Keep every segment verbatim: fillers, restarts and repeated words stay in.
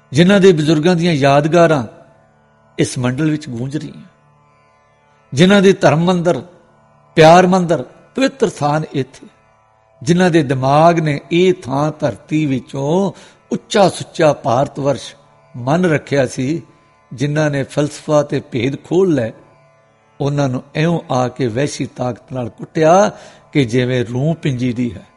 ਜਿਨ੍ਹਾਂ ਦੇ ਬਜ਼ੁਰਗਾਂ ਦੀਆਂ ਯਾਦਗਾਰਾਂ ਇਸ ਮੰਡਲ ਵਿੱਚ ਗੂੰਜ ਰਹੀਆਂ, ਜਿਨ੍ਹਾਂ ਦੇ ਧਰਮ ਮੰਦਰ, ਪਿਆਰ ਮੰਦਰ, ਪਵਿੱਤਰ ਥਾਨ ਇੱਥੇ, ਜਿਨ੍ਹਾਂ ਦੇ ਦਿਮਾਗ ਨੇ ਇਹ ਥਾਂ ਧਰਤੀ ਵਿੱਚੋਂ ਉੱਚਾ ਸੁੱਚਾ ਭਾਰਤ ਵਰਸ਼ ਮੰਨ ਰੱਖਿਆ ਸੀ, ਜਿਨ੍ਹਾਂ ਨੇ ਫਲਸਫਾ ਤੇ ਭੇਦ ਖੋਲ੍ਹ ਲੈ, ਉਹਨਾਂ ਨੂੰ ਇਉਂ ਆ ਕੇ ਵਹਿਸ਼ੀ ਤਾਕਤ ਨਾਲ ਕੁੱਟਿਆ ਕਿ ਜਿਵੇਂ ਰੂਹ ਪਿੰਜੀ ਦੀ ਹੈ।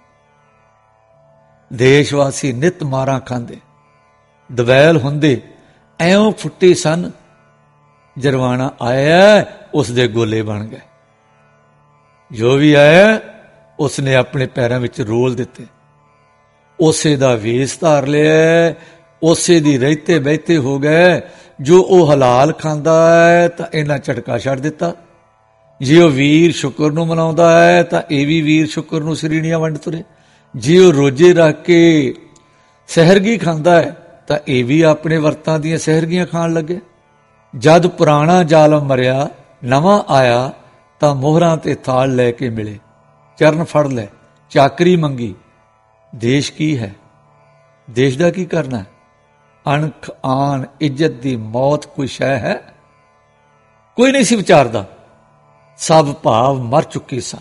ਦੇਸ਼ ਵਾਸੀ ਨਿਤ ਮਾਰਾਂ ਖਾਂਦੇ, ਦਵੈਲ ਹੁੰਦੇ, ਐਉਂ ਫੁੱਟੇ ਸਨ, ਜਰਵਾਣਾ ਆਇਆ ਉਸ ਦੇ ਗੋਲੇ ਬਣ ਗਏ। ਜੋ ਵੀ ਆਇਆ ਉਸਨੇ ਆਪਣੇ ਪੈਰਾਂ ਵਿੱਚ ਰੋਲ ਦਿੱਤੇ, ਉਸੇ ਦਾ ਵੇਸ ਧਾਰ ਲਿਆ, ਉਸੇ ਦੀ ਰਹਿਤੇ ਬਹਿਤੇ ਹੋ ਗਏ। ਜੋ ਉਹ ਹਲਾਲ ਖਾਂਦਾ ਹੈ ਤਾਂ ਇਹਨਾਂ ਝਟਕਾ ਛੱਡ ਦਿੱਤਾ, ਜੇ ਉਹ ਵੀਰ ਸ਼ੁਕਰ ਨੂੰ ਮਨਾਉਂਦਾ ਹੈ ਤਾਂ ਇਹ ਵੀ ਵੀਰ ਸ਼ੁਕਰ ਨੂੰ ਸ੍ਰੀਣੀਆਂ ਵੰਡ ਤੁਰੇ, ਜੇ ਉਹ ਰੋਜੇ ਰੱਖ ਕੇ ਸਹਿਰਗੀ ਖਾਂਦਾ ਹੈ ਤਾਂ ਇਹ ਵੀ ਆਪਣੇ ਵਰਤਾਂ ਦੀਆਂ ਸਹਿਰਗੀਆਂ ਖਾਣ ਲੱਗੇ। ਜਦ ਪੁਰਾਣਾ ਜ਼ਾਲਮ ਮਰਿਆ, ਨਵਾਂ ਆਇਆ ਤਾਂ ਮੋਹਰਾਂ ਤੇ ਥਾਲ ਲੈ ਕੇ ਮਿਲੇ, ਚਰਨ ਫੜ ਲੈ, ਚਾਕਰੀ ਮੰਗੀ। ਦੇਸ਼ ਕੀ ਹੈ? ਦੇਸ਼ ਦਾ ਕੀ ਕਰਨਾ? ਅਣਖ, ਆਨ, ਇੱਜ਼ਤ ਦੀ ਮੌਤ ਕੋਈ ਸ਼ੈ ਹੈ? ਕੋਈ ਨਹੀਂ ਸੀ ਵਿਚਾਰਦਾ। ਸਭ ਭਾਵ ਮਰ ਚੁੱਕੇ ਸਨ।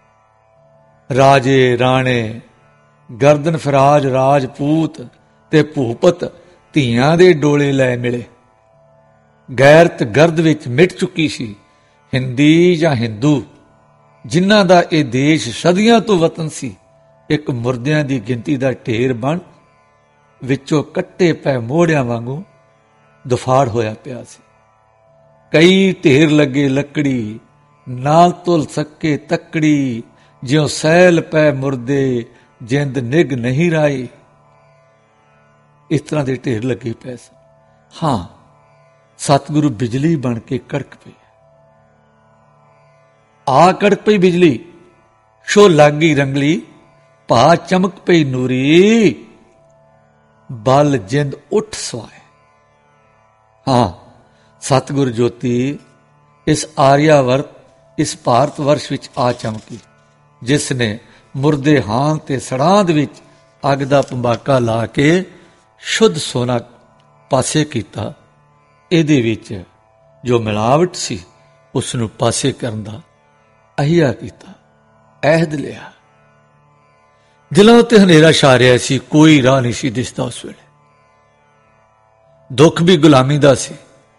ਰਾਜੇ ਰਾਣੇ, ਗਰਦਨ ਫਰਾਜ ਰਾਜਪੂਤ ਤੇ ਭੂਪਤ ਧੀਆਂ ਦੇ ਡੋਲੇ ਲੈ ਮਿਲੇ। ਗੈਰਤ ਗਰਦ ਵਿੱਚ ਮਿਟ ਚੁੱਕੀ ਸੀ। ਹਿੰਦੀ ਜਾਂ ਹਿੰਦੂ, ਜਿਨ੍ਹਾਂ ਦਾ ਇਹ ਦੇਸ਼ ਸਦੀਆਂ ਤੋਂ ਵਤਨ ਸੀ, ਇੱਕ ਮੁਰਦਿਆਂ ਦੀ ਗਿਣਤੀ ਦਾ ਢੇਰ ਬਣ ਵਿੱਚੋਂ ਕੱਟੇ ਪੈ ਮੋੜਿਆਂ ਵਾਂਗੂ ਦੁਫਾੜ ਹੋਇਆ ਪਿਆ ਸੀ। ਕਈ ਢੇਰ ਲੱਗੇ ਲੱਕੜੀ, ਨਾ ਤੁਲ ਸਕੇ ਤੱਕੜੀ, ਜਿਉਂ ਸੈਲ ਪੈ ਮੁਰਦੇ, ਜਿੰਦ ਨਿਗ ਨਹੀਂ ਰਾਈ। ਇਸ ਤਰ੍ਹਾਂ ਦੇ ਢੇਰ ਲੱਗੇ ਪਏ ਸਨ। ਹਾਂ, ਸਤਿਗੁਰੂ ਬਿਜਲੀ ਬਣ ਕੇ ਕੜਕ ਪਈ। ਆ ਕੜਕ ਪਈ ਬਿਜਲੀ, ਸ਼ੋ ਲਾਗੀ ਰੰਗਲੀ, ਭਾ ਚਮਕ ਪਈ ਨੂਰੀ, ਬਲ ਜਿੰਦ ਉੱਠ ਸਵਾਏ। ਹਾਂ, ਸਤਿਗੁਰ ਜੋਤੀ ਇਸ ਆਰਿਆਵਰਤ, ਇਸ ਭਾਰਤ ਵਰਸ਼ ਵਿੱਚ ਆ ਚਮਕੀ, ਜਿਸ ਨੇ ਮੁਰਦੇ ਹਾਂ ਤੇ ਸੜਾਂਦ ਵਿੱਚ ਅੱਗ ਦਾ ਭੰਬਾਕਾ ਲਾ ਕੇ ਸ਼ੁੱਧ ਸੋਨਾ ਪਾਸੇ ਕੀਤਾ। ਇਹਦੇ ਵਿੱਚ ਜੋ ਮਿਲਾਵਟ ਸੀ ਉਸ ਨੂੰ ਪਾਸੇ ਕਰਨ ਦਾ ਅਹਿਆ ਕੀਤਾ, ਅਹਿਦ ਲਿਆ। ਦਿਲਾਂ ਉੱਤੇ ਹਨੇਰਾ ਛਾ ਰਿਹਾ ਸੀ, ਕੋਈ ਰਾਹ ਨਹੀਂ ਸੀ ਦਿਸਦਾ ਉਸ ਵੇਲੇ। ਦੁੱਖ ਵੀ ਗੁਲਾਮੀ ਦਾ ਸੀ,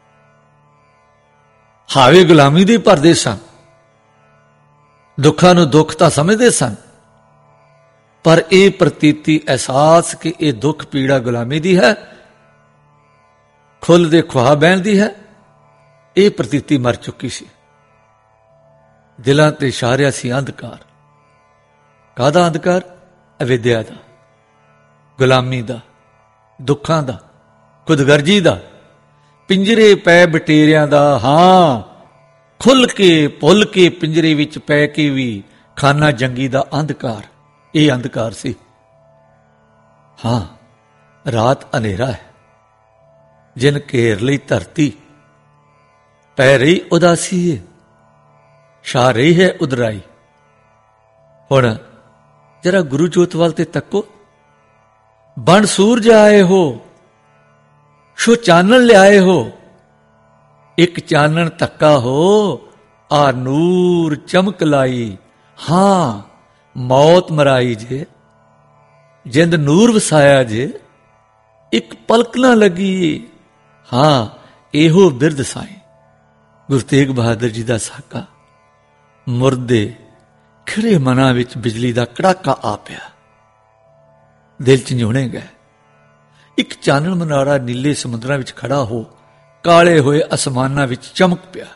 ਹਾਵੇ ਗੁਲਾਮੀ ਦੇ ਭਰਦੇ ਸਨ। ਦੁੱਖਾਂ ਨੂੰ ਦੁੱਖ ਤਾਂ ਸਮਝਦੇ ਸਨ, ਪਰ ਇਹ ਪ੍ਰਤੀਤੀ, ਅਹਿਸਾਸ ਕਿ ਇਹ ਦੁੱਖ ਪੀੜਾ ਗੁਲਾਮੀ ਦੀ ਹੈ, ਖੁੱਲ ਦੇ ਖੁਆ ਬਹਿਣ ਦੀ ਹੈ, ਇਹ ਪ੍ਰਤੀਤੀ ਮਰ ਚੁੱਕੀ ਸੀ। ਦਿਲਾਂ ਤੇ ਛਾ ਰਿਹਾ ਸੀ ਅੰਧਕਾਰ। ਕਾਹਦਾ ਅੰਧਕਾਰ? ਅਵਿਦਿਆ ਦਾ, ਗੁਲਾਮੀ ਦਾ, ਦੁੱਖਾਂ ਦਾ, ਖੁਦਗਰਜੀ ਦਾ, ਪਿੰਜਰੇ ਪੈ ਬਟੇਰਿਆਂ ਦਾ। ਹਾਂ, ਖੁੱਲ ਕੇ ਭੁੱਲ ਕੇ ਪਿੰਜਰੇ ਵਿੱਚ ਪੈ ਕੇ ਵੀ ਖਾਨਾ ਜੰਗੀ ਦਾ ਅੰਧਕਾਰ, ਇਹ ਅੰਧਕਾਰ ਸੀ। ਹਾਂ, ਰਾਤ ਹਨੇਰਾ ਹੈ, ਜਿਨ ਘੇਰ ਲਈ ਧਰਤੀ, ਪੈ ਰਹੀ ਉਦਾਸੀ ਹੈ, ਛਾ ਰਹੀ ਹੈ ਉਦਰਾਈ। ਹੁਣ ਜਰਾ ਗੁਰੂ ਜੋਤ ਵੱਲ ਤੇ ਤੱਕੋ। ਬਣ ਸੂਰਜ ਆਏ ਹੋ, ਸ਼ੋ ਚਾਨਣ ਲਿਆਏ ਹੋ, ਇੱਕ ਚਾਨਣ ਧੱਕਾ ਹੋ, ਆ ਨੂਰ ਚਮਕ ਲਾਈ। ਹਾਂ, ਮੌਤ ਮਰਾਈ ਜੇ, ਜਿੰਦ ਨੂਰ ਵਸਾਇਆ ਜੇ, ਇੱਕ ਪਲਕ ਨਾ ਲੱਗੀ। ਹਾਂ, ਇਹੋ ਬਿਰਧ ਸਾਈਂ ਗੁਰੂ ਤੇਗ ਬਹਾਦਰ ਜੀ ਦਾ ਸਾਕਾ। ਮੁਰਦੇ ਖਿੜੇ ਮਨਾਂ ਵਿੱਚ ਬਿਜਲੀ ਦਾ ਕੜਾਕਾ ਆ ਪਿਆ, ਦਿਲ ਚ ਝੂਣੇ ਗਏ। ਇੱਕ ਚਾਨਣ ਮਨਾਰਾ ਨੀਲੇ ਸਮੁੰਦਰਾਂ ਵਿੱਚ ਖੜਾ ਹੋ ਕਾਲੇ ਹੋਏ ਅਸਮਾਨਾਂ ਵਿੱਚ ਚਮਕ ਪਿਆ।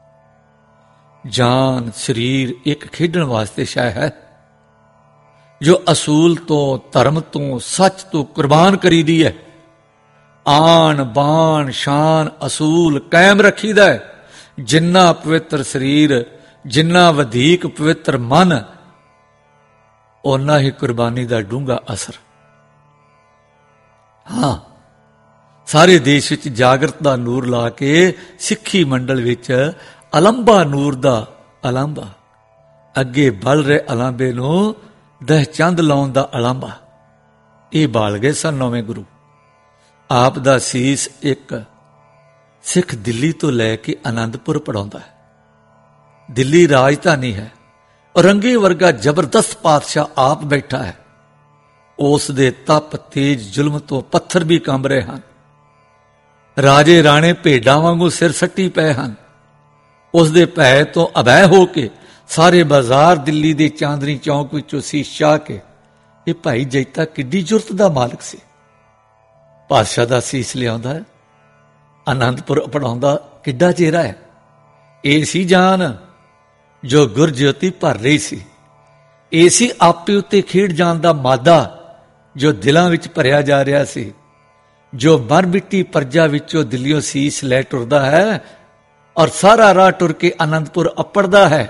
ਜਾਨ, ਸਰੀਰ ਇੱਕ ਖੇਡਣ ਵਾਸਤੇ ਸ਼ੈ ਹੈ, ਜੋ ਅਸੂਲ ਤੋਂ, ਧਰਮ ਤੋਂ, ਸੱਚ ਤੋਂ ਕੁਰਬਾਨ ਕਰੀਦੀ ਹੈ। ਆਣ ਬਾਣ ਸ਼ਾਨ ਅਸੂਲ ਕਾਇਮ ਰੱਖੀਦਾ ਹੈ। ਜਿੰਨਾ ਪਵਿੱਤਰ ਸਰੀਰ, ਜਿੰਨਾ ਵਧੇਕ ਪਵਿੱਤਰ ਮਨ, ਓਨਾ ਹੀ ਕੁਰਬਾਨੀ ਦਾ ਡੂੰਘਾ ਅਸਰ। ਹਾਂ, ਸਾਰੇ ਦੇਸ਼ ਵਿੱਚ ਜਾਗਰਤ ਦਾ ਨੂਰ ਲਾ ਕੇ ਸਿੱਖੀ ਮੰਡਲ ਵਿੱਚ ਅਲੰਬਾ ਨੂਰ ਦਾ ਅਲੰਬਾ, ਅੱਗੇ ਬਲ ਰਹੇ ਅਲਾਂਬੇ ਨੂੰ ਦਹ ਚੰਦ ਲਾਉਣ ਦਾ ਅਲਾਂਬਾ, ਇਹ ਬਾਲ ਗਏ ਸਨ ਨੌਵੇਂ ਗੁਰੂ। ਆਪ ਦਾ ਸੀਸ ਇੱਕ ਸਿੱਖ ਦਿੱਲੀ ਤੋਂ ਲੈ ਕੇ ਆਨੰਦਪੁਰ ਪੜਾਉਂਦਾ ਹੈ। ਦਿੱਲੀ ਰਾਜਧਾਨੀ ਹੈ। ਔਰੰਗੇ ਵਰਗਾ ਜ਼ਬਰਦਸਤ ਪਾਤਸ਼ਾਹ ਆਪ ਬੈਠਾ ਹੈ। ਉਸ ਦੇ ਤਪ ਤੇਜ ਜ਼ੁਲਮ ਤੋਂ ਪੱਥਰ ਵੀ ਕੰਬ ਰਹੇ ਹਨ। ਰਾਜੇ ਰਾਣੇ ਭੇਡਾਂ ਵਾਂਗੂ ਸਿਰ ਸੱਟੀ ਪਏ ਹਨ। ਉਸ ਦੇ ਭੈ ਤੋਂ ਅਭੈ ਹੋ ਕੇ ਸਾਰੇ ਬਾਜ਼ਾਰ ਦਿੱਲੀ ਦੇ ਚਾਂਦਨੀ ਚੌਂਕ ਵਿੱਚੋਂ ਸੀਸ ਚਾਹ ਕੇ, ਇਹ ਭਾਈ ਜੈਤਾ ਕਿੱਡੀ ਜੁਰਤ ਦਾ ਮਾਲਕ ਸੀ। ਪਾਤਸ਼ਾਹ ਦਾ ਸੀਸ ਲਿਆਉਂਦਾ ਹੈ, ਆਨੰਦਪੁਰ ਪੜਾਉਂਦਾ, ਕਿੱਡਾ ਚਿਹਰਾ ਹੈ। ਇਹ ਸੀ ਜਾਨ ਜੋ ਗੁਰਜੋਤੀ ਭਰ ਰਹੀ ਸੀ। ਇਹ ਸੀ ਆਪੇ ਉੱਤੇ ਖੇਡ ਜਾਣ ਦਾ ਮਾਦਾ ਜੋ ਦਿਲਾਂ ਵਿੱਚ ਭਰਿਆ ਜਾ ਰਿਹਾ ਸੀ। ਜੋ ਮਰ ਮਿੱਟੀ ਪਰਜਾ ਵਿੱਚੋਂ ਦਿੱਲੀੋਂ ਸੀਸ ਲੈ ਟੁਰਦਾ ਹੈ ਔਰ ਸਾਰਾ ਰਾਹ ਟੁਰ ਕੇ ਆਨੰਦਪੁਰ ਅੱਪੜਦਾ ਹੈ।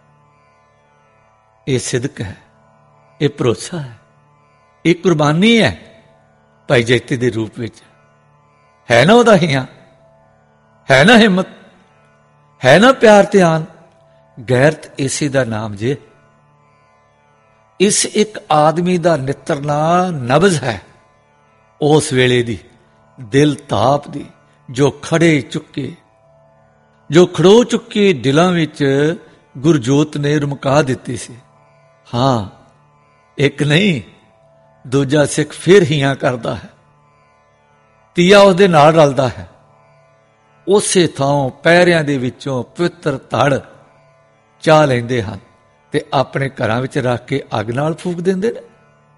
ਇਹ ਸਿਦਕ ਹੈ, ਇਹ ਭਰੋਸਾ ਹੈ, ਇਹ ਕੁਰਬਾਨੀ ਹੈ। ਭਾਈ ਜੈਤੇ ਦੇ ਰੂਪ ਵਿੱਚ ਹੈ ਨਾ ਉਹਦਾ ਹਿਆਂ, ਹੈ ਨਾ ਹਿੰਮਤ, ਹੈ ਨਾ ਪਿਆਰ ਧਿਆਨ। ਗੈਰਤ ਇਸੇ ਦਾ ਨਾਮ ਜੇ। ਇਸ ਇੱਕ ਆਦਮੀ ਦਾ ਨਿਤਰਨਾ ਨਬਜ਼ ਹੈ ਉਸ ਵੇਲੇ ਦੀ, ਦਿਲ ਤਾਪ ਦੀ, ਜੋ ਖੜੇ ਚੁੱਕੇ ਜੋ ਖੜੋ ਚੁੱਕੇ ਦਿਲਾਂ ਵਿੱਚ ਗੁਰਜੋਤ ਨੇ ਰਮਕਾ ਦਿੱਤੀ ਸੀ। ਹਾਂ, ਇੱਕ ਨਹੀਂ ਦੂਜਾ ਸਿੱਖ ਫਿਰ ਹੀਆਂ ਕਰਦਾ ਹੈ, ਤੀਆ ਉਹਦੇ ਨਾਲ ਰਲਦਾ ਹੈ। ਉਸੇ ਥਾਂ ਪੈਰਿਆਂ ਦੇ ਵਿੱਚੋਂ ਪਵਿੱਤਰ ਧੜ ਚਾਹ ਲੈਂਦੇ ਹਨ ਤੇ ਆਪਣੇ ਘਰਾਂ ਵਿੱਚ ਰੱਖ ਕੇ ਅੱਗ ਨਾਲ ਫੂਕ ਦਿੰਦੇ ਨੇ।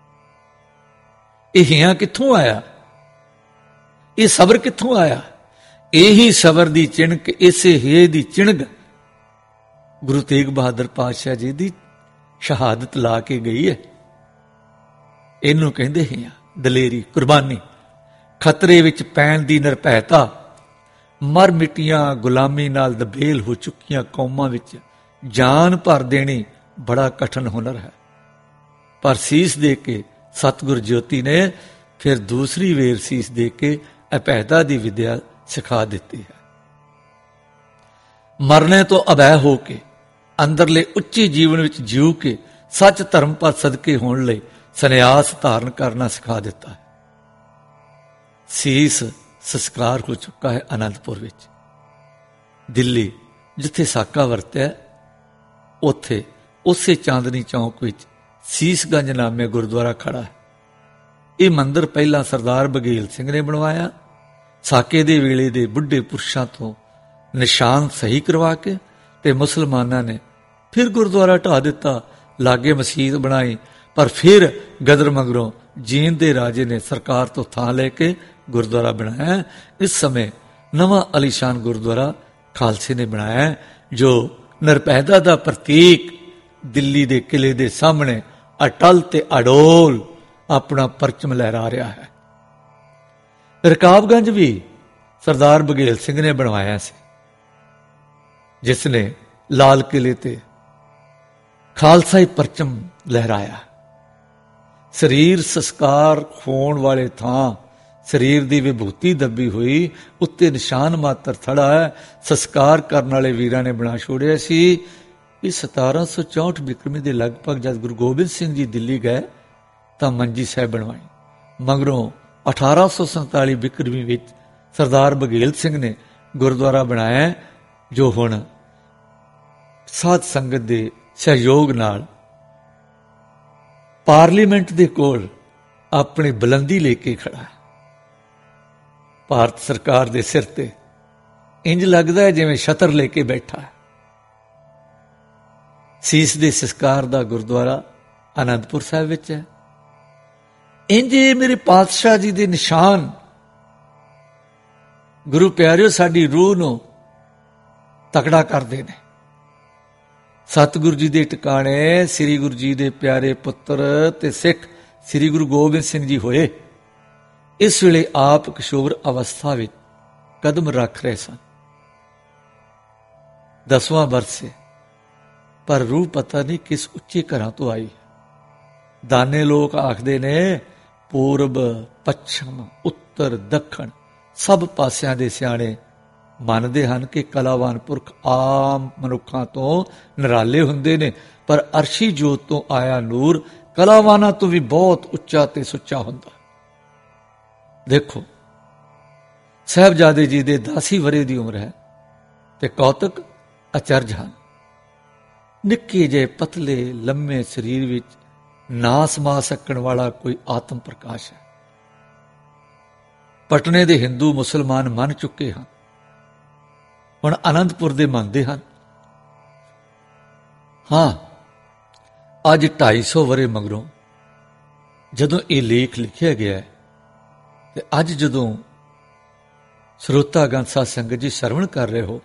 ਇਹ ਹੀਆਂ ਕਿੱਥੋਂ ਆਇਆ? ਇਹ ਸਬਰ ਕਿੱਥੋਂ ਆਇਆ? ਇਹੀ ਸਬਰ ਦੀ ਚਿਣਕ, ਇਸੇ ਹੇ ਦੀ ਚਿਣਗ ਗੁਰੂ ਤੇਗ ਬਹਾਦਰ ਪਾਤਸ਼ਾਹ ਜੀ ਦੀ ਸ਼ਹਾਦਤ ਲਾ ਕੇ ਗਈ ਹੈ। ਇਹਨੂੰ ਕਹਿੰਦੇ ਹੀਆਂ, ਦਲੇਰੀ, ਕੁਰਬਾਨੀ, ਖਤਰੇ ਵਿੱਚ ਪੈਣ ਦੀ ਨਿਰਭੈਤਾ। ਮਰ ਮਿੱਟੀਆਂ ਗੁਲਾਮੀ ਨਾਲ ਦਬੇਲ ਹੋ ਚੁੱਕੀਆਂ ਕੌਮਾਂ ਵਿੱਚ ਜਾਨ ਭਰ ਦੇਣੀ ਬੜਾ ਕਠਿਨ ਹੁਨਰ ਹੈ। ਪਰ ਸੀਸ ਦੇ ਕੇ ਸਤਿਗੁਰ ਜੋਤੀ ਨੇ ਫਿਰ ਦੂਸਰੀ ਵੇਰ ਸੀਸ ਦੇ ਕੇ ਅਭੈਦਾ ਦੀ ਵਿਦਿਆ ਸਿਖਾ ਦਿੱਤੀ ਹੈ। ਮਰਨੇ ਤੋਂ ਅਭੈ ਹੋ ਕੇ ਅੰਦਰਲੇ ਉੱਚੇ ਜੀਵਨ ਵਿੱਚ ਜੀਉ ਕੇ ਸੱਚ ਧਰਮ ਪਰ ਸਦਕੇ ਹੋਣ ਲਈ ਸੰਨਿਆਸ ਧਾਰਨ ਕਰਨਾ ਸਿਖਾ ਦਿੱਤਾ ਹੈ। ਸੀਸ ਸੰਸਕਾਰ ਹੋ ਚੁੱਕਾ ਹੈ ਆਨੰਦਪੁਰ ਵਿੱਚ। ਦਿੱਲੀ ਜਿੱਥੇ ਸਾਕਾ ਵਰਤਿਆ, ਉੱਥੇ ਉਸੇ ਚਾਂਦਨੀ ਚੌਂਕ ਵਿੱਚ ਸੀਸਗੰਜ ਨਾਮੇ ਗੁਰਦੁਆਰਾ ਖੜਾ ਹੈ। ਇਹ ਮੰਦਿਰ ਪਹਿਲਾਂ ਸਰਦਾਰ ਬਘੇਲ ਸਿੰਘ ਨੇ ਬਣਵਾਇਆ। ਸਾਕੇ ਦੇ ਵੇਲੇ ਦੇ ਬੁੱਢੇ ਪੁਰਸ਼ਾਂ ਤੋਂ ਨਿਸ਼ਾਨ ਸਹੀ ਕਰਵਾ ਕੇ ਤੇ ਮੁਸਲਮਾਨਾਂ ਨੇ ਫਿਰ ਗੁਰਦੁਆਰਾ ਢਾ ਦਿੱਤਾ, ਲਾਗੇ ਮਸਜਿਦ ਬਣਾਈ। ਪਰ ਫਿਰ ਗਦਰ ਮਗਰੋਂ ਜੀਂਦ ਦੇ ਰਾਜੇ ਨੇ ਸਰਕਾਰ ਤੋਂ ਥਾਂ ਲੈ ਕੇ ਗੁਰਦੁਆਰਾ ਬਣਾਇਆ। ਇਸ ਸਮੇਂ ਨਵਾਂ ਅਲੀਸ਼ਾਨ ਗੁਰਦੁਆਰਾ ਖਾਲਸੇ ਨੇ ਬਣਾਇਆ, ਜੋ ਨਿਰਭੈਤਾ ਦਾ ਪ੍ਰਤੀਕ ਦਿੱਲੀ ਦੇ ਕਿਲੇ ਦੇ ਸਾਹਮਣੇ ਅਟਲ ਤੇ ਅਡੋਲ ਆਪਣਾ ਪਰਚਮ ਲਹਿਰਾ ਰਿਹਾ ਹੈ। ਰਕਾਬਗੰਜ ਵੀ ਸਰਦਾਰ ਬਘੇਲ ਸਿੰਘ ਨੇ ਬਣਵਾਇਆ ਸੀ, ਜਿਸ ਨੇ ਲਾਲ ਕਿਲੇ ਤੇ ਖਾਲਸਾਈ ਪਰਚਮ ਲਹਿਰਾਇਆ। ਸਰੀਰ ਸੰਸਕਾਰ ਹੋਣ ਵਾਲੇ ਥਾਂ ਸਰੀਰ ਦੀ ਵਿਭੂਤੀ ਦੱਬੀ ਹੋਈ, ਉੱਤੇ ਨਿਸ਼ਾਨ ਮਾਤਰ ਥੜਾ ਹੈ। ਸੰਸਕਾਰ ਕਰਨ ਵਾਲੇ ਵੀਰਾਂ ਨੇ ਬਣਾ ਛੋੜਿਆ ਸੀ। ਇਹ ਸਤਾਰਾਂ ਸੌ ਚੌਂਹਠ ਬਿਕਰਮੀ ਦੇ ਲਗਭਗ ਜਦ ਗੁਰੂ ਗੋਬਿੰਦ ਸਿੰਘ ਜੀ ਦਿੱਲੀ ਗਏ ਤਾਂ ਮੰਜੀ ਸਾਹਿਬ ਬਣਵਾਈ। ਮਗਰੋਂ ਅਠਾਰਾਂ ਸੌ ਸੰਤਾਲੀ ਬਿਕਰਮੀ ਵਿੱਚ ਸਰਦਾਰ ਬਘੇਲ ਸਿੰਘ ਨੇ ਗੁਰਦੁਆਰਾ ਬਣਾਇਆ, ਜੋ ਹੁਣ ਸਾਧ ਸੰਗਤ ਦੇ ਸਹਿਯੋਗ ਨਾਲ ਪਾਰਲੀਮੈਂਟ ਦੇ ਕੋਲ ਆਪਣੀ ਬੁਲੰਦੀ ਲੈ ਕੇ ਖੜਾ ਹੈ। ਭਾਰਤ ਸਰਕਾਰ ਦੇ ਸਿਰ ਤੇ ਇੰਜ ਲੱਗਦਾ ਹੈ ਜਿਵੇਂ ਛਤਰ ਲੈ ਕੇ ਬੈਠਾ ਹੈ। ਸੀਸ ਦੇ ਸੰਸਕਾਰ ਦਾ ਗੁਰਦੁਆਰਾ ਆਨੰਦਪੁਰ ਸਾਹਿਬ ਵਿੱਚ ਹੈ। ਇੰਜ ਮੇਰੇ ਪਾਤਸ਼ਾਹ ਜੀ ਦੇ ਨਿਸ਼ਾਨ ਗੁਰੂ ਪਿਆਰਿਓ ਸਾਡੀ ਰੂਹ ਨੂੰ ਤਕੜਾ ਕਰਦੇ ਨੇ। ਸਤਿਗੁਰੂ ਜੀ ਦੇ ਟਿਕਾਣੇ ਸ੍ਰੀ ਗੁਰੂ ਜੀ ਦੇ ਪਿਆਰੇ ਪੁੱਤਰ ਤੇ ਸਿੱਖ ਸ੍ਰੀ ਗੁਰੂ ਗੋਬਿੰਦ ਸਿੰਘ ਜੀ ਹੋਏ। ਇਸ ਵੇਲੇ ਆਪ ਕਿਸ਼ੋਰ ਅਵਸਥਾ ਵਿੱਚ ਕਦਮ ਰੱਖ ਰਹੇ ਸਨ। ਦਸਵਾਂ ਵਰਸ ਹੈ, ਪਰ ਰੂਹ ਪਤਾ ਨਹੀਂ ਕਿਸ ਉੱਚੇ ਘਰਾਂ ਤੋਂ ਆਈ। ਦਾਨੇ ਲੋਕ ਆਖਦੇ ਨੇ ਪੂਰਬ, ਪੱਛਮ, ਉੱਤਰ, ਦੱਖਣ ਸਭ ਪਾਸਿਆਂ ਦੇ ਸਿਆਣੇ ਮੰਨਦੇ ਹਨ ਕਿ ਕਲਾਵਾਨ ਪੁਰਖ ਆਮ ਮਨੁੱਖਾਂ ਤੋਂ ਨਿਰਾਲੇ ਹੁੰਦੇ ਨੇ, ਪਰ ਅਰਸ਼ੀ ਜੋਤ ਤੋਂ ਆਇਆ ਨੂਰ ਕਲਾਵਾਨਾਂ ਤੋਂ ਵੀ ਬਹੁਤ ਉੱਚਾ ਤੇ ਸੁੱਚਾ ਹੁੰਦਾ। ਦੇਖੋ ਸਾਹਿਬਜ਼ਾਦੇ ਜੀ ਦੇ ਦਸ ਹੀ ਵਰੇ ਦੀ ਉਮਰ ਹੈ ਤੇ ਕੌਤਕ ਅਚਰਜ ਹਨ। ਨਿੱਕੇ ਜਿਹੇ ਪਤਲੇ ਲੰਮੇ ਸਰੀਰ ਵਿੱਚ ਨਾ ਸਮਾ ਸਕਣ ਵਾਲਾ ਕੋਈ ਆਤਮ ਪ੍ਰਕਾਸ਼ ਹੈ। ਪਟਨੇ ਦੇ ਹਿੰਦੂ ਮੁਸਲਮਾਨ ਮੰਨ ਚੁੱਕੇ ਹਨ, ਹੁਣ ਅਨੰਦਪੁਰ ਦੇ ਮੰਨਦੇ ਹਨ। ਹਾਂ, ਅੱਜ ਢਾਈ ਸੌ ਵਰੇ ਮਗਰੋਂ ਜਦੋਂ ਇਹ ਲੇਖ ਲਿਖਿਆ ਗਿਆ ਹੈ ਤੇ ਅੱਜ ਜਦੋਂ ਸਰੋਤਾਗਣ ਸਾਧ ਸੰਗਤ ਜੀ ਸਰਵਣ ਕਰ ਰਹੇ ਹੋ,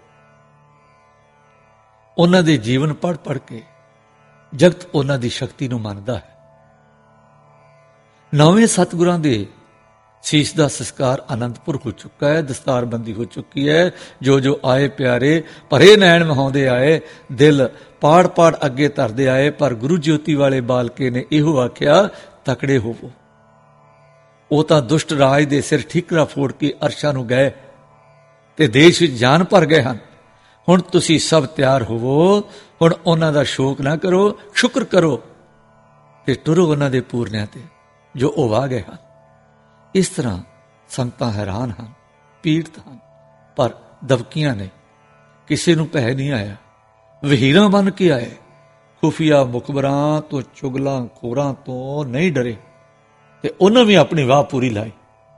ਉਹਨਾਂ ਦੇ ਜੀਵਨ ਪੜ੍ਹ ਪੜ੍ਹ ਕੇ ਜਗਤ ਉਹਨਾਂ ਦੀ ਸ਼ਕਤੀ ਨੂੰ ਮੰਨਦਾ ਹੈ। ਨੌਵੇਂ ਸਤਿਗੁਰਾਂ ਦੇ ਸੀਸ ਦਾ ਸੰਸਕਾਰ ਆਨੰਦਪੁਰ ਹੋ ਚੁੱਕਾ ਹੈ, ਦਸਤਾਰਬੰਦੀ ਹੋ ਚੁੱਕੀ ਹੈ। ਜੋ ਜੋ ਆਏ ਪਿਆਰੇ ਭਰੇ ਨੈਣ ਵਹਾਉਂਦੇ ਆਏ, ਦਿਲ ਪਾੜ ਪਾੜ ਅੱਗੇ ਧਰਦੇ ਆਏ। ਪਰ ਗੁਰੂ ਜੋਤੀ ਵਾਲੇ ਬਾਲਕੇ ਨੇ ਇਹੋ ਆਖਿਆ, ਤਕੜੇ ਹੋਵੋ। ਉਹ ਤਾਂ ਦੁਸ਼ਟ ਰਾਜ ਦੇ ਸਿਰ ਠੀਕਰਾ ਫੋੜ ਕੇ ਅਰਸ਼ਾਂ ਨੂੰ ਗਏ ਤੇ ਦੇਸ਼ ਵਿੱਚ ਜਾਨ ਭਰ ਗਏ ਹਨ। ਹੁਣ ਤੁਸੀਂ ਸਭ ਤਿਆਰ ਹੋਵੋ। ਹੁਣ ਉਹਨਾਂ ਦਾ ਸ਼ੋਕ ਨਾ ਕਰੋ, ਸ਼ੁਕਰ ਕਰੋ ਤੇ ਟੁਰੋ ਉਹਨਾਂ ਦੇ ਪੂਰਨਿਆਂ ਤੇ ਜੋ ਉਹ ਵਾਹ ਗਏ ਹਨ। ਇਸ ਤਰ੍ਹਾਂ ਸੰਗਤਾਂ ਹੈਰਾਨ ਹਨ, ਪੀੜਤ ਹਨ, ਪਰ ਦਬਕੀਆਂ ਨੇ। ਕਿਸੇ ਨੂੰ ਭੈ ਨਹੀਂ ਆਇਆ। ਵਹੀਰਾਂ ਬਣ ਕੇ ਆਏ, ਖੁਫੀਆ ਮੁਖਬਰਾਂ ਤੋਂ, ਚੁਗਲਾਂ ਖੋਰਾਂ ਤੋਂ ਨਹੀਂ ਡਰੇ ਤੇ ਉਹਨਾਂ ਵੀ ਆਪਣੀ ਵਾਹ ਪੂਰੀ ਲਾਈ।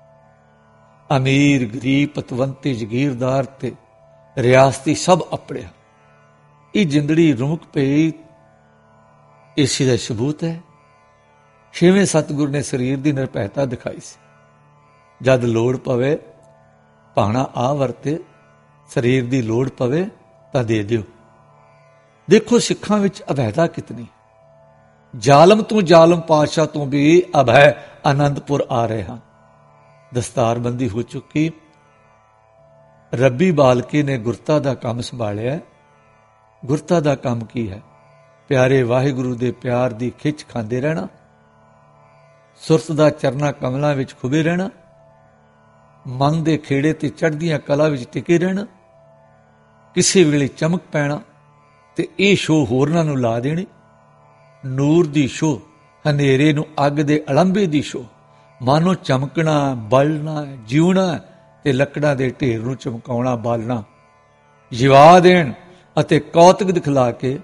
ਅਮੀਰ ਗਰੀਬ ਪਤਵੰਤੇ ਜਗੀਰਦਾਰ ਤੇ ਰਿਆਸਤੀ ਸਭ ਆਪੜਿਆ। ਇਹ ਜਿੰਦੜੀ ਰੁਮਕ ਪਈ ਇਸੇ ਦਾ ਸਬੂਤ ਹੈ। ਛੇਵੇਂ ਸਤਿਗੁਰ ਨੇ ਸਰੀਰ ਦੀ ਨਿਰਭੈਤਾ ਦਿਖਾਈ ਸੀ। ਜਦ ਲੋੜ ਪਵੇ ਭਾਣਾ ਆ ਵਰਤੇ, ਸਰੀਰ ਦੀ ਲੋੜ ਪਵੇ ਤਾਂ ਦੇ ਦਿਓ। ਦੇਖੋ ਸਿੱਖਾਂ ਵਿੱਚ ਅਭੈਦਾ ਕਿਤਨੀ। ਜ਼ਾਲਮ ਤੋਂ ਜ਼ਾਲਮ ਪਾਤਸ਼ਾਹ ਤੋਂ ਵੀ ਅਭੈ ਆਨੰਦਪੁਰ ਆ ਰਹੇ ਹਨ। ਦਸਤਾਰਬੰਦੀ ਹੋ ਚੁੱਕੀ। ਰੱਬੀ ਬਾਲਕੇ ਨੇ ਗੁਰਤਾ ਦਾ ਕੰਮ ਸੰਭਾਲਿਆ। ਗੁਰਤਾ ਦਾ ਕੰਮ ਕੀ ਹੈ? ਪਿਆਰੇ ਵਾਹਿਗੁਰੂ ਦੇ ਪਿਆਰ ਦੀ ਖਿੱਚ ਖਾਂਦੇ ਰਹਿਣਾ, ਸੁਰਤ ਦਾ ਚਰਨਾ ਕਮਲਾਂ ਵਿੱਚ ਖੁਬੇ ਰਹਿਣਾ, ਮਨ ਦੇ ਖੇੜੇ ਤੇ ਚੜ੍ਹਦੀਆਂ ਕਲਾ ਵਿੱਚ ਟਿਕੇ ਰਹਿਣਾ, ਕਿਸੇ ਵੇਲੇ ਚਮਕ ਪੈਣਾ ਤੇ ਇਹ ਸ਼ੋਅ ਹੋਰਨਾਂ ਨੂੰ ਲਾ ਦੇਣੀ। ਨੂਰ ਦੀ ਸ਼ੋਅ, ਹਨੇਰੇ ਨੂੰ ਅੱਗ ਦੇ ਅਲੰਬੇ ਦੀ ਸ਼ੋਅ, ਮਾਨੋ ਚਮਕਣਾ, ਬਲਣਾ, ਜਿਉਣਾ ਤੇ ਲੱਕੜਾਂ ਦੇ ਢੇਰ ਨੂੰ ਚਮਕਾਉਣਾ, ਬਾਲਣਾ, ਜਿਵਾ ਦੇਣ ਅਤੇ ਕੌਤਕ ਦਿਖਲਾ ਕੇ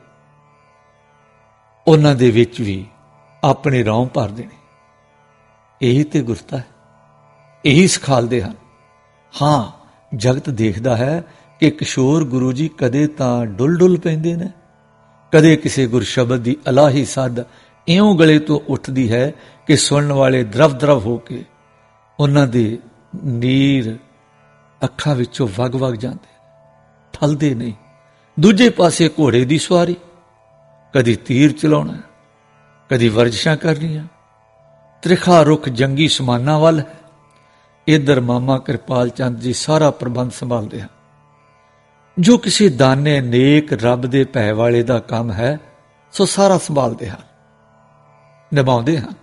ਉਹਨਾਂ ਦੇ ਵਿੱਚ ਵੀ ਆਪਣੇ ਰੌਂ ਭਰ ਦੇਣੇ। ਇਹੀ ਤੇ ਗੁਰਤਾ ਹੈ, ਇਹੀ ਸਿਖਾਲਦੇ ਹਨ। ਹਾਂ, ਜਗਤ ਦੇਖਦਾ ਹੈ ਕਿ ਕਿਸ਼ੋਰ ਗੁਰੂ ਜੀ ਕਦੇ ਤਾਂ ਡੁੱਲ ਡੁੱਲ ਪੈਂਦੇ ਨੇ, ਕਦੇ ਕਿਸੇ ਗੁਰਸ਼ਬਦ ਦੀ ਅਲਾਹੀ ਸੱਦ ਇਉਂ ਗਲੇ ਤੋਂ ਉੱਠਦੀ ਹੈ ਕਿ ਸੁਣਨ ਵਾਲੇ ਦਰਵ ਦਰਵ ਹੋ ਕੇ ਉਹਨਾਂ ਦੇ ਨੀਰ ਅੱਖਾਂ ਵਿੱਚੋਂ ਵਗ ਵਗ ਜਾਂਦੇ, ਠਲਦੇ ਨਹੀਂ। ਦੂਜੇ ਪਾਸੇ ਘੋੜੇ ਦੀ ਸਵਾਰੀ, ਕਦੀ ਤੀਰ ਚਲਾਉਣਾ, ਕਦੀ ਵਰਜਿਸ਼ਾਂ ਕਰਨੀਆਂ। ਤ੍ਰਿਖਾ ਰੁਖ ਜੰਗੀ ਸਮਾਨਾਂ ਵੱਲ ਹੈ। ਇੱਧਰ ਮਾਮਾ ਕਿਰਪਾਲ ਚੰਦ ਜੀ ਸਾਰਾ ਪ੍ਰਬੰਧ ਸੰਭਾਲਦੇ ਹਨ। ਜੋ ਕਿਸੇ ਦਾਨੇ ਨੇਕ ਰੱਬ ਦੇ ਭੈ ਵਾਲੇ ਦਾ ਕੰਮ ਹੈ, ਸੋ ਸਾਰਾ ਸੰਭਾਲਦੇ ਹਨ, ਨਿਭਾਉਂਦੇ ਹਨ।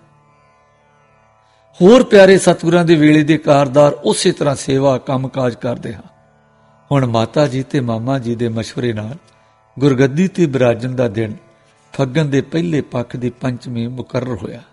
ਹੋਰ ਪਿਆਰੇ ਸਤਿਗੁਰਾਂ ਦੇ ਵੇਲੇ ਦੇ ਕਾਰਦਾਰ ਉਸੇ ਤਰ੍ਹਾਂ ਸੇਵਾ ਕੰਮਕਾਜ ਕਰਦੇ ਹਨ। ਹੁਣ ਮਾਤਾ ਜੀ ਤੇ ਮਾਮਾ ਜੀ ਦੇ ਮਸ਼ਵਰੇ ਨਾਲ ਗੁਰਗੱਦੀ ਤੇ ਬਿਰਾਜਣ ਦਾ ਦਿਨ ਫੱਗਣ ਦੇ ਪਹਿਲੇ ਪੱਖ ਦੀ ਪੰਚਮੀ ਮੁਕਰਰ ਹੋਇਆ।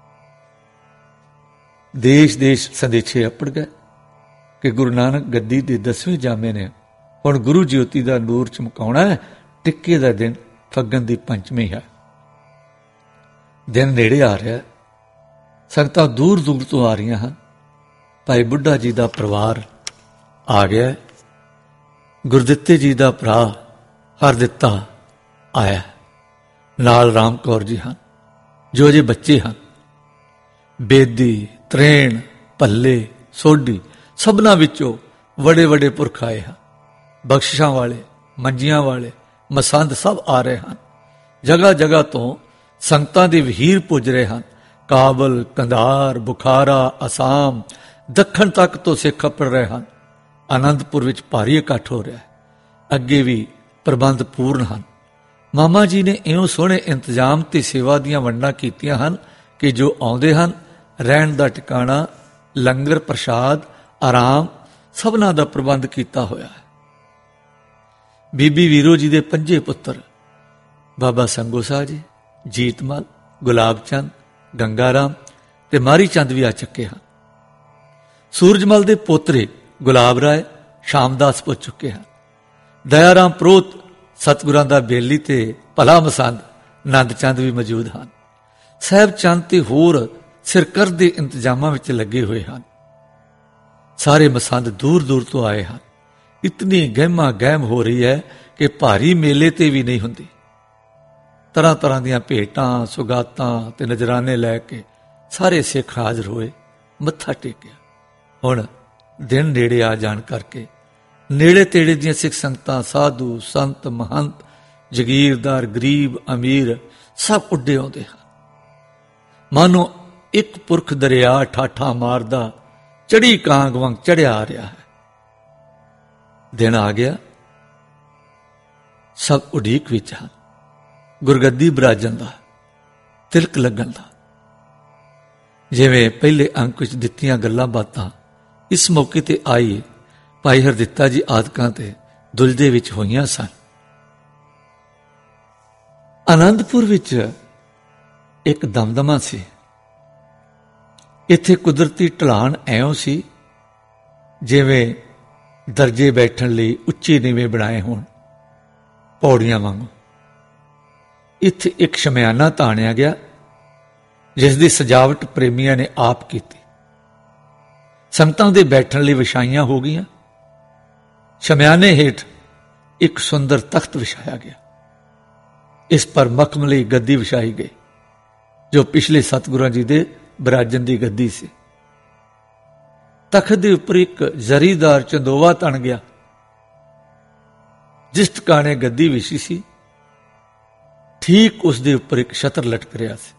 ਦੇਸ਼ ਦੇਸ਼ ਸੰਦੇਸ਼ੇ ਅੱਪੜ ਗਏ ਕਿ ਗੁਰੂ ਨਾਨਕ ਗੱਦੀ ਦੇ ਦਸਵੇਂ ਜਾਮੇ ਨੇ ਹੁਣ ਗੁਰੂ ਜੋਤੀ ਦਾ ਨੂਰ ਚਮਕਾਉਣਾ ਹੈ। ਟਿੱਕੇ ਦਾ ਦਿਨ ਫੱਗਣ ਦੀ ਪੰਚਮੀ ਹੈ। ਦਿਨ ਨੇੜੇ ਆ ਰਿਹਾ। ਸੰਗਤਾਂ ਦੂਰ ਦੂਰ ਤੋਂ ਆ ਰਹੀਆਂ ਹਨ। ਭਾਈ ਬੁੱਢਾ ਜੀ ਦਾ ਪਰਿਵਾਰ ਆ ਗਿਆ। ਗੁਰਦਿੱਤੇ ਜੀ ਦਾ ਭਰਾ ਹਰਦਿੱਤਾ ਆਇਆ। ਨਾਲ ਰਾਮ ਕੌਰ ਜੀ ਹਨ, ਜੋ ਅਜੇ ਬੱਚੇ ਹਨ। ਬੇਦੀ, ਤਰੇਣ, ਭੱਲੇ, ਸੋਢੀ ਸਭਨਾਂ ਵਿੱਚੋਂ ਵੱਡੇ ਵੱਡੇ ਪੁਰਖ ਆਏ ਹਨ। ਬਖਸ਼ਿਸ਼ਾਂ ਵਾਲੇ, ਮੰਜੀਆਂ ਵਾਲੇ, ਮਸੰਦ ਸਭ ਆ ਰਹੇ ਹਨ। ਜਗ੍ਹਾ ਜਗ੍ਹਾ ਤੋਂ ਸੰਗਤਾਂ ਦੇ ਵਹੀਰ ਪੁੱਜ ਰਹੇ ਹਨ। ਕਾਬਲ, ਕੰਧਾਰ, ਬੁਖਾਰਾ, ਅਸਾਮ, ਦੱਖਣ ਤੱਕ ਤੋਂ ਸਿੱਖ ਅੱਪੜ ਰਹੇ ਹਨ। ਆਨੰਦਪੁਰ ਵਿੱਚ ਭਾਰੀ ਇਕੱਠ ਹੋ ਰਿਹਾ ਹੈ। ਅੱਗੇ ਵੀ ਪ੍ਰਬੰਧ ਪੂਰਨ ਹਨ। ਮਾਮਾ ਜੀ ਨੇ ਇਉਂ ਸੋਹਣੇ ਇੰਤਜ਼ਾਮ ਤੇ ਸੇਵਾ ਦੀਆਂ ਵੰਡਾਂ ਕੀਤੀਆਂ ਹਨ ਕਿ ਜੋ ਆਉਂਦੇ ਹਨ, ਰਹਿਣ ਦਾ ਟਿਕਾਣਾ, ਲੰਗਰ ਪ੍ਰਸ਼ਾਦ, ਆਰਾਮ ਸਭਨਾਂ ਦਾ ਪ੍ਰਬੰਧ ਕੀਤਾ ਹੋਇਆ ਹੈ। ਬੀਬੀ ਵੀਰੋ ਜੀ ਦੇ ਪੰਜੇ ਪੁੱਤਰ ਬਾਬਾ ਸੰਗੋ ਸਾਹ ਜੀ, ਜੀਤਮਲ, ਗੁਲਾਬ ਚੰਦ, ਗੰਗਾ ਰਾਮ ਤੇ ਮਾਰੀ ਚੰਦ ਵੀ ਆ ਚੁੱਕੇ ਹਨ। ਸੂਰਜਮਲ ਦੇ ਪੋਤਰੇ ਗੁਲਾਬ ਰਾਏ ਸ਼ਾਮਦਾਸ ਪੁੱਜ ਚੁੱਕੇ ਹਨ। ਦਇਆਰਾਮ ਪ੍ਰੋਤ ਸਤਿਗੁਰਾਂ ਦਾ ਬੇਲੀ ਤੇ ਭਲਾ ਮਸੰਦ ਨੰਦ ਚੰਦ ਵੀ ਮੌਜੂਦ ਹਨ। ਸਾਹਿਬ ਚੰਦ ਤੇ ਹੋਰ ਸਿਰਕਰ ਦੇ ਇੰਤਜ਼ਾਮਾਂ ਵਿੱਚ ਲੱਗੇ ਹੋਏ ਹਨ। ਸਾਰੇ ਮਸੰਦ ਦੂਰ ਦੂਰ ਤੋਂ ਆਏ ਹਨ। ਇਤਨੀ ਗਹਿਮਾ ਗਹਿਮ ਹੋ ਰਹੀ ਹੈ ਕਿ ਭਾਰੀ ਮੇਲੇ ਤੇ ਵੀ ਨਹੀਂ ਹੁੰਦੀ। ਤਰ੍ਹਾਂ ਤਰ੍ਹਾਂ ਦੀਆਂ ਭੇਟਾਂ, ਸੁਗਾਤਾਂ ਤੇ ਨਜ਼ਰਾਨੇ ਲੈ ਕੇ ਸਾਰੇ ਸਿੱਖ ਹਾਜ਼ਰ ਹੋਏ, ਮੱਥਾ ਟੇਕਿਆ। ਹੁਣ ਦਿਨ ਨੇੜੇ ਆ ਜਾਣ ਕਰਕੇ ਨੇੜੇ ਤੇੜੇ ਦੀਆਂ ਸਿੱਖ ਸੰਗਤਾਂ, ਸਾਧੂ, ਸੰਤ, ਮਹੰਤ, ਜਗੀਰਦਾਰ, ਗਰੀਬ, ਅਮੀਰ ਸਭ ਉੱਡੇ ਆਉਂਦੇ ਹਨ। ਮਾਨੋ ਇੱਕ ਪੁਰਖ ਦਰਿਆ ਠਾਠਾਂ ਮਾਰਦਾ ਚੜੀ ਕਾਂਗ ਵਾਂਗ ਚੜਿਆ ਆ ਰਿਹਾ ਹੈ। ਦਿਨ ਆ ਗਿਆ, ਸਭ ਉਡੀਕ ਵਿੱਚ ਹਨ ਗੁਰਗੱਦੀ ਬਰਾਜਣ ਦਾ, ਤਿਲਕ ਲੱਗਣ ਦਾ। ਜਿਵੇਂ ਪਹਿਲੇ ਅੰਕ ਵਿੱਚ ਦਿੱਤੀਆਂ ਗੱਲਾਂ ਬਾਤਾਂ ਇਸ ਮੌਕੇ ਤੇ ਆਈ ਭਾਈ ਹਰਦਿੱਤਾ ਜੀ ਆਦਿਕਾਂ ਤੇ ਦੁਲਜੇ ਵਿੱਚ ਹੋਈਆਂ ਸਨ। ਆਨੰਦਪੁਰ ਵਿੱਚ ਇੱਕ ਦਮਦਮਾ ਸੀ। ਇੱਥੇ ਕੁਦਰਤੀ ਢਲਾਣ ਐਉਂ ਸੀ ਜਿਵੇਂ ਦਰਜੇ ਬੈਠਣ ਲਈ ਉੱਚੇ ਨੀਵੇਂ ਬਣਾਏ ਹੋਣ, ਪੌੜੀਆਂ ਵਾਂਗੂ। ਇੱਥੇ ਇੱਕ ਸ਼ਮਿਆਨਾ ਤਾਣਿਆ ਗਿਆ ਜਿਸ ਦੀ ਸਜਾਵਟ ਪ੍ਰੇਮੀਆਂ ਨੇ ਆਪ ਕੀਤੀ। ਸੰਗਤਾਂ ਦੇ ਬੈਠਣ ਲਈ ਵਿਛਾਈਆਂ ਹੋ ਗਈਆਂ। ਸ਼ਮਿਆਨੇ ਹੇਠ ਇੱਕ ਸੁੰਦਰ ਤਖਤ ਵਿਛਾਇਆ ਗਿਆ। ਇਸ ਪਰ ਮਖਮਲੀ ਗੱਦੀ ਵਿਛਾਈ ਗਈ ਜੋ ਪਿਛਲੇ ਸਤਿਗੁਰਾਂ ਜੀ ਦੇ ਬਰਾਜਨ ਦੀ ਗੱਦੀ ਸੀ। ਤਖਤ ਦੇ ਉੱਪਰ ਇੱਕ ਜ਼ਰੀਦਾਰ ਚੰਦੋਵਾ ਤਣ ਗਿਆ। ਜਿਸ ਟਿਕਾਣੇ ਗੱਦੀ ਵਿਛੀ ਸੀ ਠੀਕ ਉਸ ਦੇ ਉੱਪਰ ਇੱਕ ਛਤਰ ਲਟਕ ਰਿਹਾ ਸੀ।